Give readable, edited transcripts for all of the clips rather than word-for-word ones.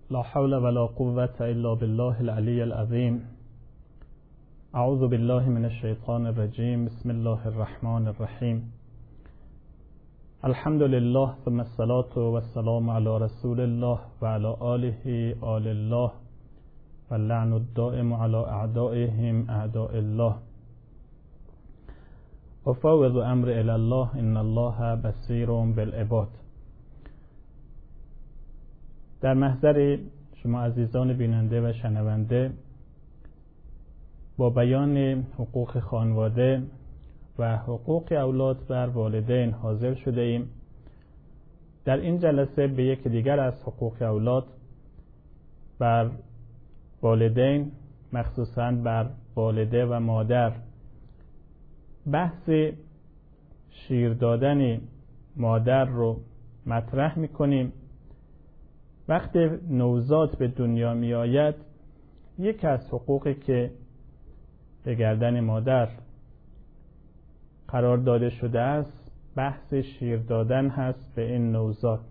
لا حول ولا قوة إلا بالله العلي العظيم. اعوذ بالله من الشیطان الرجیم. بسم الله الرحمن الرحیم. الحمد لله ثم الصلاة والسلام على رسول الله وعلى آله آل الله واللعن الدائم على اعدائهم اعداء الله. افوض امر الی الله ان الله بصیر بالعباد. در محضر شما عزیزان بیننده و شنونده با بیان حقوق خانواده و حقوق اولاد بر والدین حاضر شده ایم. در این جلسه به یک دیگر از حقوق اولاد بر والدین، مخصوصاً بر والده و مادر، بحث شیر دادن مادر رو مطرح می‌کنیم. وقتی نوزاد به دنیا می آید، یک از حقوقی که به گردن مادر قرار داده شده است بحث شیر دادن هست به این نوزاد.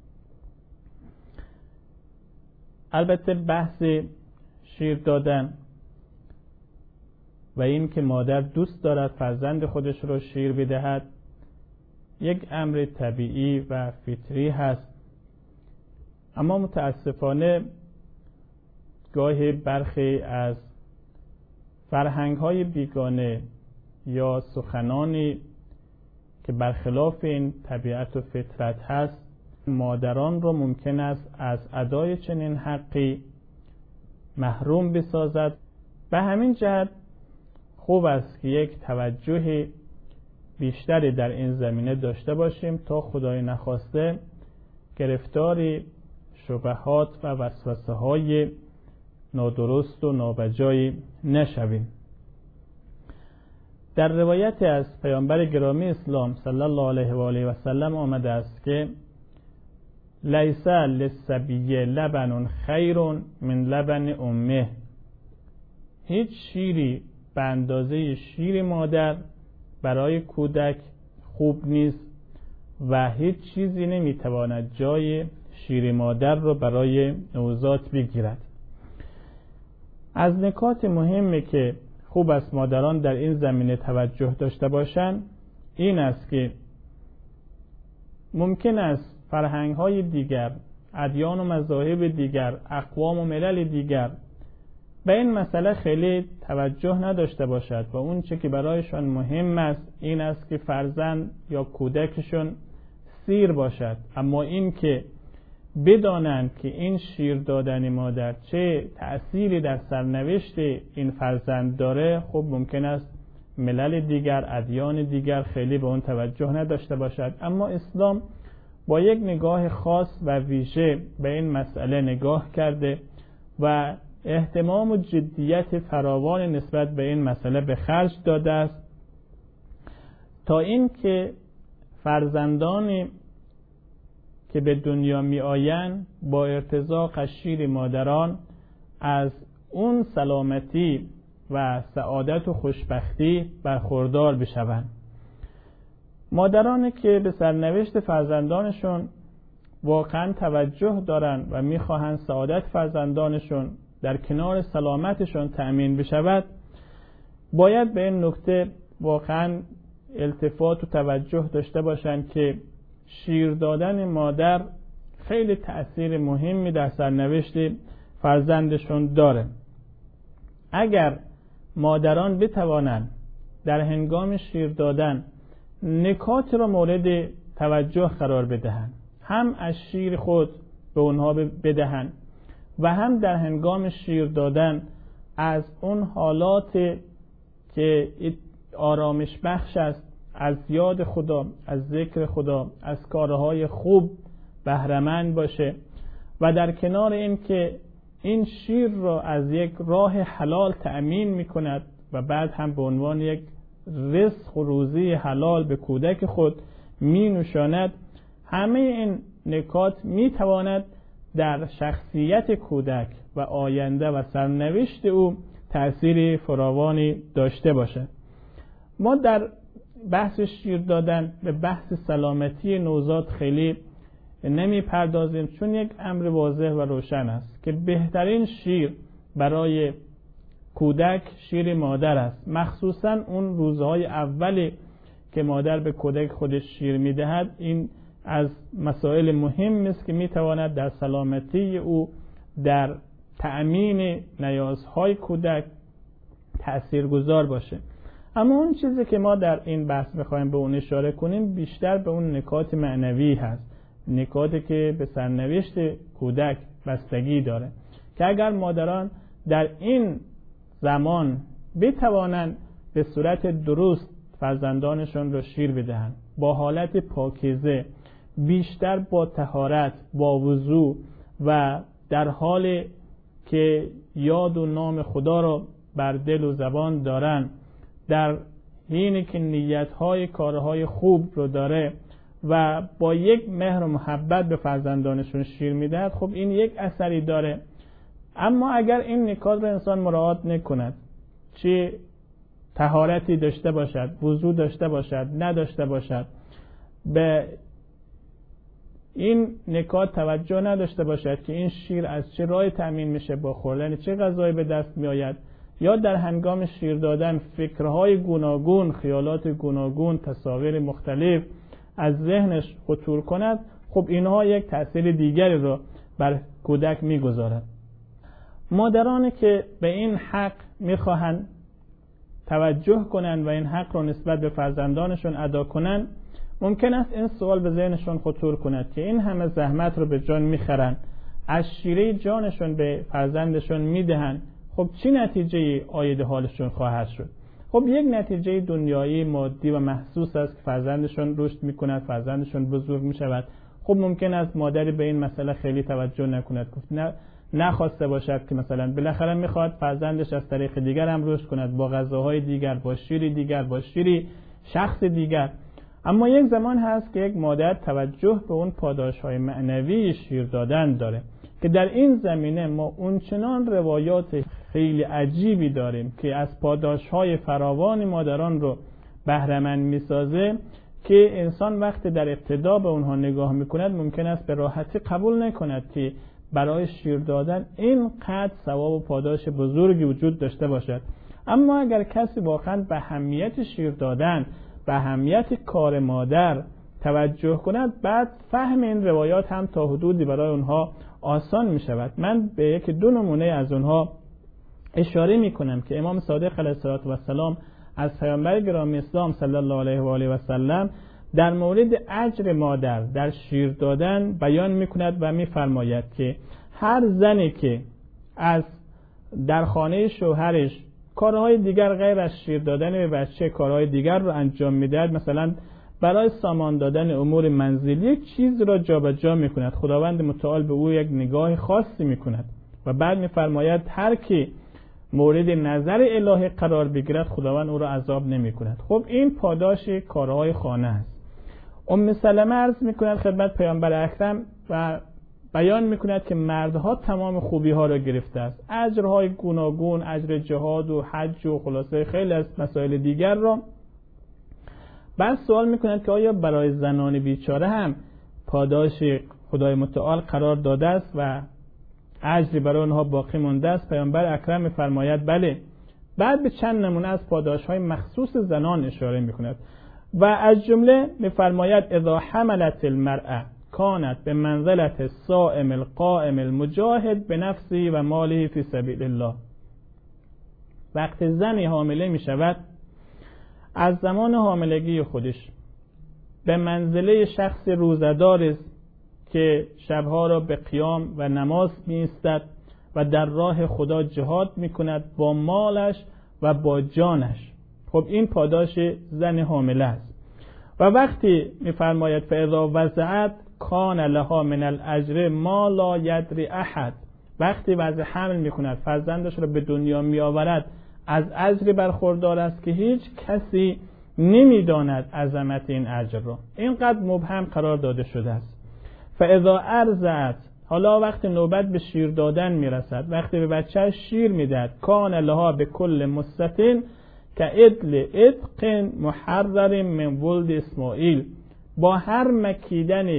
البته بحث شیر دادن و این که مادر دوست دارد فرزند خودش رو شیر بدهد یک امر طبیعی و فطری هست، اما متاسفانه گاهی برخی از فرهنگ‌های بیگانه یا سخنانی که برخلاف این طبیعت و فطرت هست مادران را ممکن است از ادای چنین حقی محروم بسازد. به همین جهت خوب است که یک توجه بیشتری در این زمینه داشته باشیم تا خدای نخواسته گرفتاری شبهات و وسوسه های نادرست و نابجایی نشویم. در روایت از پیامبر گرامی اسلام صلی الله علیه و آله و سلم آمده است که لیس للصبی لبن خیر من لبن امه. هیچ شیری به اندازه شیر مادر برای کودک خوب نیست و هیچ چیزی نمیتواند جای شیر مادر رو برای نوزاد بگیرد. از نکات مهمی که خوب است مادران در این زمینه توجه داشته باشند این است که ممکن است فرهنگ‌های دیگر، ادیان و مذاهب دیگر، اقوام و ملل دیگر به این مسئله خیلی توجه نداشته باشد و اون چه که برایشان مهم است این است که فرزند یا کودکشون سیر باشد، اما این که بدانند که این شیر دادن مادر چه تأثیری در سرنوشت این فرزند داره، خب ممکن است ملل دیگر، ادیان دیگر خیلی به اون توجه نداشته باشد، اما اسلام با یک نگاه خاص و ویژه به این مسئله نگاه کرده و اهتمام و جدیت فراوان نسبت به این مسئله به خرج داده است تا این که فرزندانی که به دنیا می آیند با ارتزاق از شیر مادران از اون سلامتی و سعادت و خوشبختی برخوردار بشوند. مادرانی که به سرنوشت فرزندانشون واقعا توجه دارن و میخواهند سعادت فرزندانشون در کنار سلامتشون تأمین بشود باید به این نکته واقعا التفات و توجه داشته باشند که شیر دادن مادر خیلی تأثیر مهمی در سرنوشت فرزندشون داره. اگر مادران بتوانند در هنگام شیر دادن نکات را مورد توجه قرار بدهند، هم از شیر خود به اونها بدهند و هم در هنگام شیر دادن از اون حالات که آرامش بخش است از یاد خدا، از ذکر خدا، از کارهای خوب بهره‌مند باشه و در کنار این که این شیر را از یک راه حلال تأمین می‌کند و بعد هم به عنوان یک رزق و روزی حلال به کودک خود می‌نوشاند، همه این نکات می‌تواند در شخصیت کودک و آینده و سرنوشت او تأثیر فراوانی داشته باشد. ما در بحث شیر دادن به بحث سلامتی نوزاد خیلی نمی پردازیم، چون یک امر واضح و روشن است که بهترین شیر برای کودک شیر مادر است، مخصوصا اون روزهای اولی که مادر به کودک خودش شیر میدهد. این از مسائل مهم است که میتواند در سلامتی او، در تأمین نیازهای کودک تأثیرگذار باشه. اما اون چیزی که ما در این بحث میخوایم به اون اشاره کنیم بیشتر به اون نکات معنوی هست، نکاتی که به سرنوشت کودک بستگی داره، که اگر مادران در این زمان بتوانند به صورت درست فرزندانشون رو شیر بدهند، با حالت پاکیزه، بیشتر با طهارت، با وضو و در حال که یاد و نام خدا را بر دل و زبان دارن، در حینی که نیتهای کارهای خوب رو داره و با یک مهر و محبت به فرزندانشون شیر میدهد، خب این یک اثری داره. اما اگر این نکات رو انسان مراعات نکند، چه طهارتی داشته باشد، وضو داشته باشد، نداشته باشد، به این نکات توجه نداشته باشد که این شیر از چه راهی تامین میشه، با خوردن چه غذایی به دست میآید، یا در هنگام شیر دادن فکرهای گوناگون، خیالات گوناگون، تصاویر مختلف از ذهنش خطور کند، خب اینها یک تأثیر دیگری رو بر کودک میگذارد. مادرانی که به این حق میخواهند توجه کنند و این حق رو نسبت به فرزندانشون ادا کنند، ممکن است این سوال به ذهنشون خطور کند که این همه زحمت رو به جان میخرند، از شیره جانشون به فرزندشون میدهند، خب چی نتیجه عاید حالشون خواهد شد؟ خب یک نتیجه دنیایی مادی و محسوس است که فرزندشون رشد میکند، فرزندشون بزرگ میشود. خب ممکن است مادری به این مسئله خیلی توجه نکند، نخواسته باشد که مثلا بالاخره میخواد فرزندش از طریق دیگر هم رشد کند، با غذاهای دیگر، با شیری دیگر، با شیری شخص دیگر. اما یک زمان هست که یک مادر توجه به اون پاداشهای معنوی شیر دادن داره، که در این زمینه ما اونچنان روایات خیلی عجیبی داریم که از پاداشهای فراوان مادران رو بهره‌مند میسازه، که انسان وقتی در ابتدا به اونها نگاه میکند ممکن است به راحتی قبول نکند که برای شیر دادن اینقدر ثواب و پاداش بزرگی وجود داشته باشد. اما اگر کسی واقعا به اهمیت شیر دادن، به اهمیت کار مادر توجه کند، بعد فهم این روایات هم تا حدودی برای اونها آسان می شود. من به یک دو نمونه از اونها اشاره می کنم که امام صادق علیه السلام از پیامبر گرامی اسلام صلی الله علیه و آله و سلم در مورد اجر مادر در شیر دادن بیان می کند و می فرماید که هر زنی که از در خانه شوهرش کارهای دیگر غیر از شیر دادن به بچه کارهای دیگر رو انجام میدهد، مثلا برای سامان دادن امور منزلی یک چیز را جابجا میکند، خداوند متعال به او یک نگاه خاصی میکند و بعد میفرماید هر کی مورد نظر الهی قرار بگیرد خداوند او را عذاب نمیکند. خب این پاداش کارهای خانه است. ام سلمه عرض میکند خدمت پیامبر اکرم و بیان میکند که مردها تمام خوبی ها را گرفته است، اجرهای گوناگون، اجر جهاد و حج و خلاصه خیلی از مسائل دیگر را. بعد سوال میکند که آیا برای زنان بیچاره هم پاداش خدای متعال قرار داده است و اجری برای آنها باقی مانده است؟ پیامبر اکرم میفرماید بله. بعد به چند نمونه از پاداش های مخصوص زنان اشاره میکند و از جمله میفرماید اذا حملت المرأة کانت به منزلت الصائم القائم المجاهد به نفسه و ماله فی سبیل الله. وقتی زنی حامله می شود، از زمان حاملگی خودش به منزله شخص روزدار است که شبها را به قیام و نماز می ایستد و در راه خدا جهاد می کند با مالش و با جانش. خب این پاداش زن حامله است. و وقتی می فرماید فاذا وضعت کان لها من الاجر ما لا یدری احد، وقتی وضع حمل میکند فرزندش را به دنیا میآورد از اجری برخوردار است که هیچ کسی نمیداند عظمت این اجر را، اینقدر مبهم قرار داده شده است. فاذا ارضعت، حالا وقتی نوبت به شیر دادن میرسد، وقتی به بچه شیر میدهد، کان لها به کل مستن که عدل عتق محرر من ولد اسماعیل، با هر مکیدن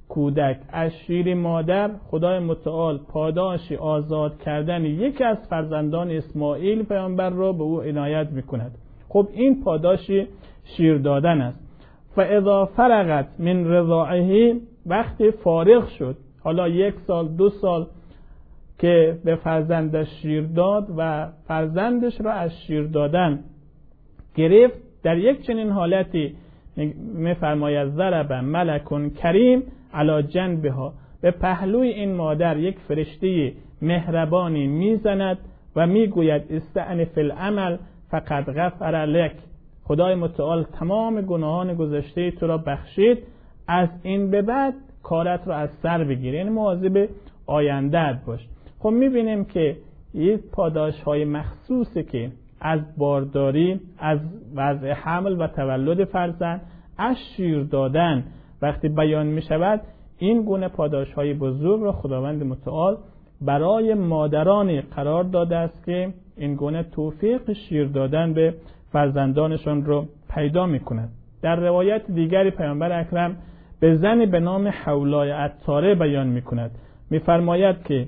کودک از شیر مادر خدای متعال پاداش آزاد کردن یکی از فرزندان اسماعیل پیامبر را به او عنایت میکند. خب این پاداش شیر دادن است. فاذا فرغت من رضاعه، وقتی فارغ شد، حالا 1 سال 2 سال که به فرزندش شیر داد و فرزندش را از شیر دادن گرفت، در یک چنین حالتی می‌فرماید ضرب ملک کریم علی جنبها، به پهلوی این مادر یک فرشته مهربانی میزند و میگوید استأنف العمل فقد غفر لک، خدای متعال تمام گناهان گذشته تو را بخشید، از این به بعد کارت را از سر بگیر، یعنی مواظب آینده‌ات باش. خب میبینیم که این پاداش های مخصوصی که از بارداری، از وضع حمل و تولد فرزند، از شیر دادن وقتی بیان می شود، این گونه پاداش های بزرگ را خداوند متعال برای مادرانی قرار داده است که این گونه توفیق شیر دادن به فرزندانشان رو پیدا می کند. در روایت دیگری پیامبر اکرم به زنی به نام حولای عطاره بیان می کند، می فرماید که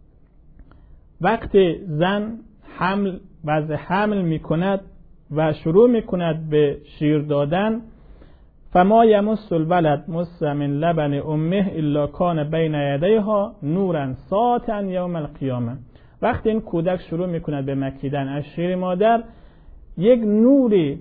وقتی زن وضع حمل می کند و شروع می کند به شیر دادن، فما یمس الولد مس من لبن امه الا کان بین یدیها نورا ساطعا یوم القیامه، وقتی این کودک شروع می کند به مکیدن از شیر مادر، یک نوری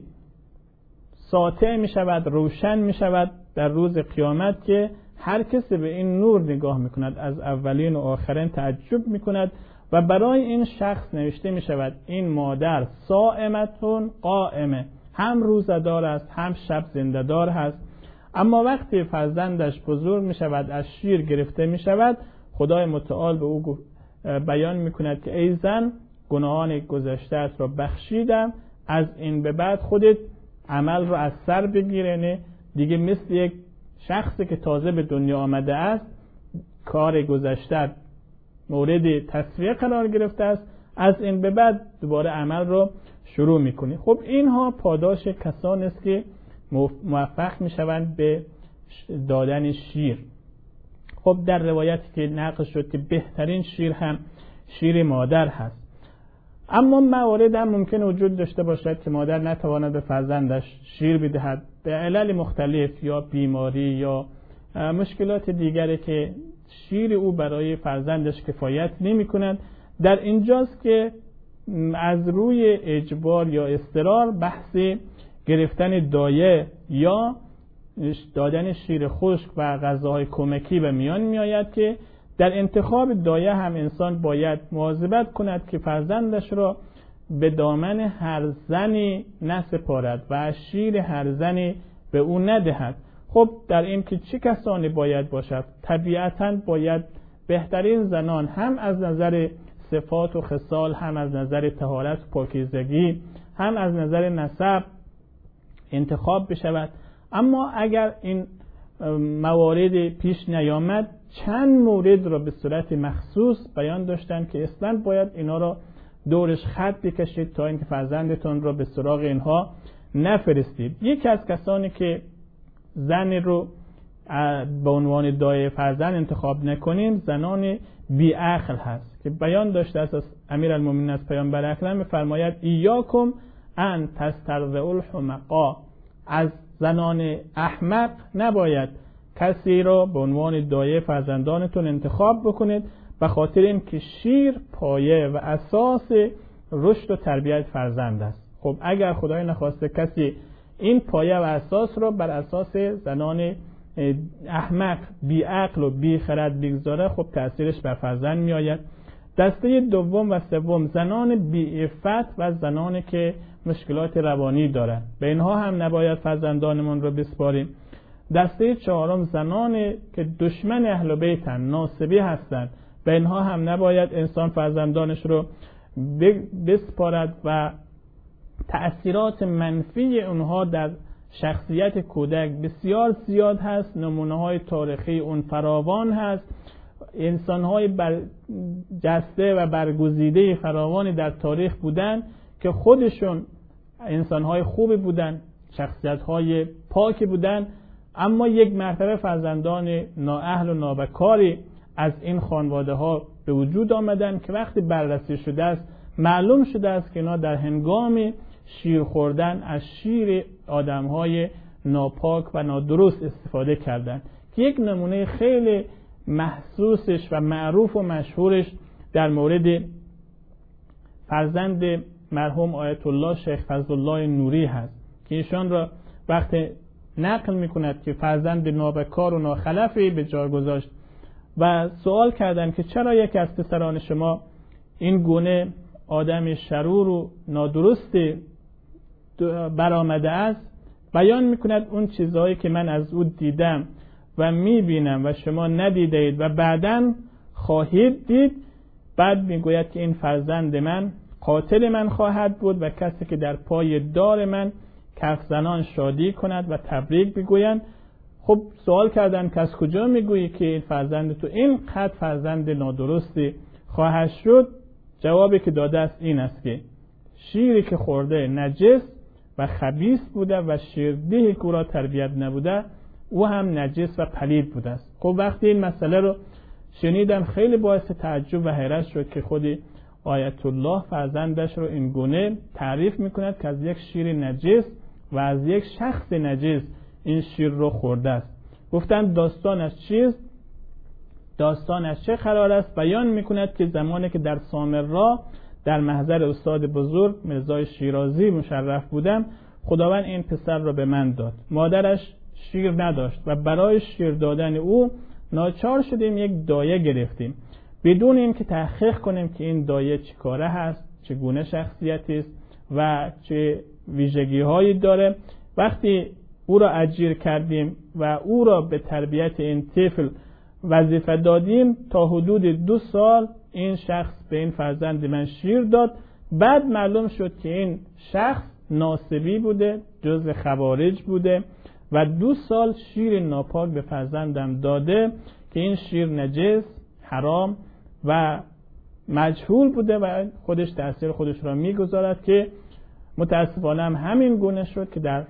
ساطع می شود، روشن می شود در روز قیامت که هر کسی به این نور نگاه می کند از اولین و آخرین تعجب می کند و برای این شخص نوشته می شود این مادر صائمتون قائمه، هم روزدار است هم شب زنده دار هست. اما وقتی فرزندش بزرگ می شود، از شیر گرفته می شود، خدای متعال به او بیان می کند که ای زن، گناهان گذشته‌ات را بخشیدم، از این به بعد خودت عمل را از سر بگیر، دیگه مثل یک شخصی که تازه به دنیا آمده است، کار گذشته مورد تصفیه قرار گرفته است، از این به بعد دوباره عمل رو شروع میکنی. خب اینها پاداش کسانی است که موفق میشوند به دادن شیر. خب در روایتی که نقل شد که بهترین شیر هم شیر مادر هست. اما موارد هم ممکن وجود داشته باشد که مادر نتواند به فرزندش شیر بدهد به علل مختلف، یا بیماری یا مشکلات دیگری که شیر او برای فرزندش کفایت نمی کند. در اینجاست که از روی اجبار یا اضطرار بحث گرفتن دایه یا دادن شیر خشک و غذاهای کمکی به میان می آید که در انتخاب دایه هم انسان باید مواظبت کند که فرزندش را به دامن هر زنی نسپارد و شیر هر زنی به او ندهد. خب در این که چه کسانی باید باشد؟ طبیعتاً باید بهترین زنان، هم از نظر صفات و خصال، هم از نظر طهارت و پاکیزگی، هم از نظر نسب انتخاب بشود. اما اگر این موارد پیش نیامد، چند مورد را به صورت مخصوص بیان داشتن که اصلا باید اینا را دورش خط بکشید تا اینکه فرزندتون را به سراغ اینها نفرستید. یکی از کسانی که زن رو به عنوان دایه فرزند انتخاب نکنیم، زنان بی عقل هست که بیان داشته از امیرالمومنین از پیامبر اکرم می‌فرماید ایاکم ان تسترضعوا الحمقا، از زنان احمق نباید کسی را به عنوان دایه فرزندانتون انتخاب بکنید، به خاطر اینکه شیر پایه و اساس رشد و تربیت فرزند است. خب اگر خدای نخواسته کسی این پایه و اساس را بر اساس زنان احمق، بی عقل و بی خرد بگذاره، خب تأثیرش بر فرزند می آید. دسته دوم و سوم زنان بی عفت و زنانی که مشکلات روانی دارند، به اینها هم نباید فرزندانمون رو بسپاریم. دسته چهارم زنانی که دشمن اهل بیتن، ناصبی هستند، به اینها هم نباید انسان فرزندانش رو بسپارد و تأثیرات منفی اونها در شخصیت کودک بسیار زیاد هست. نمونه های تاریخی اون فراوان هست. انسان های برجسته و برگزیده فراوانی در تاریخ بودن که خودشون انسان های خوبی بودن، شخصیت های پاکی بودن، اما یک مرتبه فرزندان نااهل و نابکاری از این خانواده ها به وجود آمدن که وقتی بررسی شده است معلوم شده است که اینا در هنگام شیر خوردن از شیر آدم‌های ناپاک و نادرست استفاده کردند که یک نمونه خیلی محسوسش و معروف و مشهورش در مورد فرزند مرحوم آیت الله شیخ فضل الله نوری هست که ایشان را وقتی نقل می‌کند که فرزند نابکار و ناخلفی به جای گذاشت و سوال کردند که چرا یک از پسران شما این گونه آدم شرور و نادرست برآمده است، بیان می‌کند اون چیزهایی که من از او دیدم و می‌بینم و شما ندیده اید و بعداً خواهید دید. بعد میگوید که این فرزند من قاتل من خواهد بود و کسی که در پای دار من کف زنان شادی کند و تبریک بگویند. خب سوال کردن که از کجا میگویی که این فرزند تو این قد فرزند نادرستی خواهد شد؟ جوابی که داده است این است که شیری که خورده نجس و خبیث بوده و شیردهی که او را تربیت نبوده او هم نجس و پلید بوده است. خب وقتی این مسئله رو شنیدم خیلی باعث تعجب و حیرت شد که خودی آیت الله فرزندش رو این گونه تعریف میکند که از یک شیر نجس و از یک شخص نجس این شیر رو خورده است. گفتند داستان از چه قرار است؟ بیان میکند که زمانی که در سامرا در محضر استاد بزرگ مرزای شیرازی مشرف بودم، خداوند این پسر را به من داد. مادرش شیر نداشت و برای شیر دادن او ناچار شدیم یک دایه گرفتیم بدون اینکه تحقیق کنیم که این دایه چه کاره هست، چگونه شخصیتی است و چه ویژگی هایی داره. وقتی او را اجیر کردیم و او را به تربیت این طفل وظیفه دادیم، تا حدود 2 سال این شخص به این فرزند من شیر داد. بعد معلوم شد که این شخص ناصبی بوده، جزء خوارج بوده و 2 سال شیر ناپاک به فرزندم داده که این شیر نجس، حرام و مجهول بوده و خودش تأثیر خودش را میگذارد که متاسفانه هم همین گونه شد که در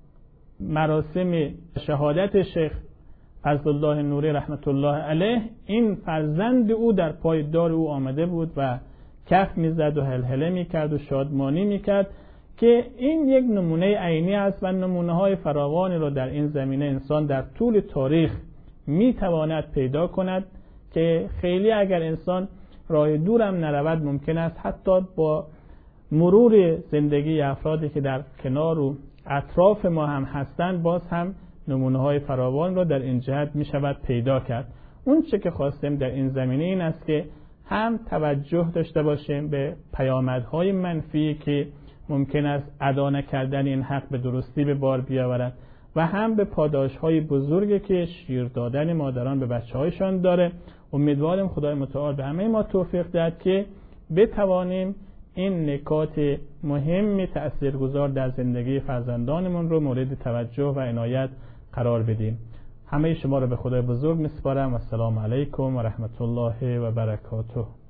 مراسم شهادت شیخ فضل الله نوری رحمت الله علیه این فرزند او در پای دار او آمده بود و کف میزد و هلهله میکرد و شادمانی میکرد که این یک نمونه عینی است و نمونه های فراوانی را در این زمینه انسان در طول تاریخ میتواند پیدا کند که خیلی اگر انسان راه دورم نرود ممکن است حتی با مرور زندگی افرادی که در کنار و اطراف ما هم هستند باز هم نمونه های فراوان را در این جهت می شود پیدا کرد. اون چه که خواستیم در این زمینه این است که هم توجه داشته باشیم به پیامدهای منفی که ممکن است ادا نکردن این حق به درستی به بار بیاورد و هم به پاداشهای بزرگی که شیر دادن مادران به بچه‌هایشان داره. امیدواریم خدای متعال به همه ما توفیق دهد که بتوانیم این نکات مهم تأثیرگذار در زندگی فرزندانمون رو مورد توجه و عنایت قرار بدیم. همه شما رو به خدای بزرگ میسپارم و السلام علیکم و رحمت الله و برکاته.